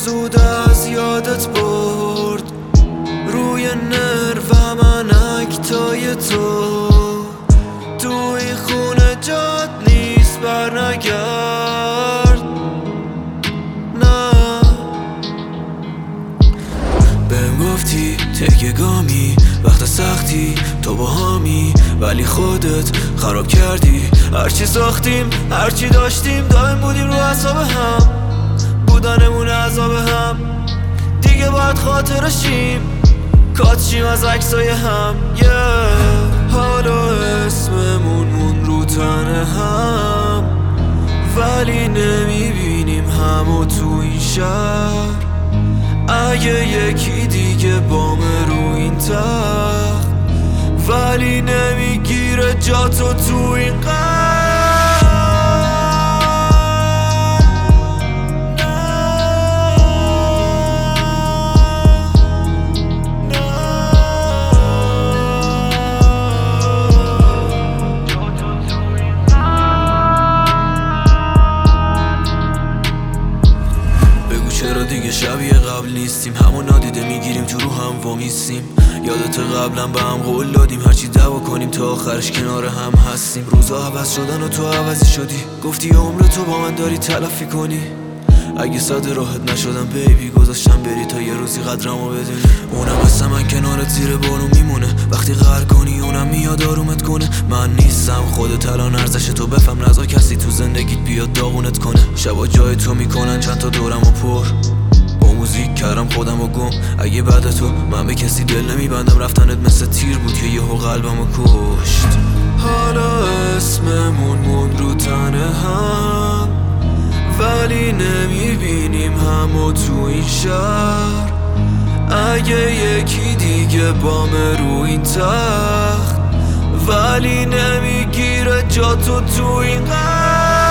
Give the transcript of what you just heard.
زود از یادت برد روی نرو من اکتای تو توی خونه جات نیست برنگرد نه بهم گفتی تکیه گامی وقت سختی تو با همی ولی خودت خراب کردی هرچی ساختیم هرچی داشتیم دائم بودیم رو اعصاب هم بودنمون عذاب هم دیگه باید خاطرشیم کاتشیم از عکسای هم حالا اسممون مون رو تن هم ولی نمیبینیم همو تو این شهر اگه یکی دیگه بامه رو این تخت ولی نمیگیره جاتو تو این چرا دیگه شبیه قبل نیستیم همون نادیده میگیریم تو رو هم وامیستیم یادت قبلا به هم قول دادیم هرچی دعوا کنیم تا آخرش کنار هم هستیم روزا عوض شدن و تو عوضی شدی گفتی عمر تو با من داری تلافی کنی اگه صد راحت نشدم بیبی گذاشتم بری تا یه روزی قدرمو بدونی اونم هستم من کنارت زیر بارون میمونه وقتی قهر کنی اونم میاد آرومت کنه من نیستم خودت الان ارزش تو بفهم نذار کسی تو زندگیت بیاد داغونت کنه شبا جای تو میکنن چند تا دورمو پر با موزیک کردم خودمو گم اگه بعد تو من به کسی دل نمیبندم رفتنت مثل تیر بود که یهو قلبمو کشت حالا اسممون مون رو تن هم ولی نمیبینیم همو تو این شهر اگه یکی دیگه بامه رو این تخت ولی نمیگیره جاتو تو این قهر